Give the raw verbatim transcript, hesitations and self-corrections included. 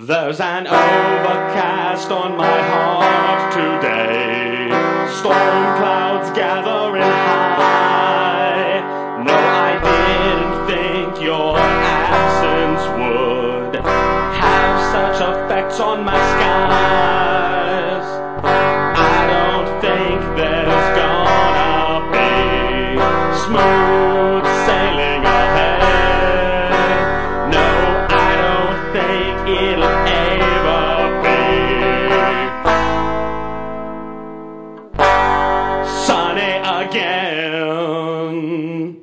There's an overcast on my heart today. Storm clouds gathering high. No, I didn't think your absence would have such effects on my skies. I don't think there's gonna be smooth sailing ahead. No, I don't think it'll ever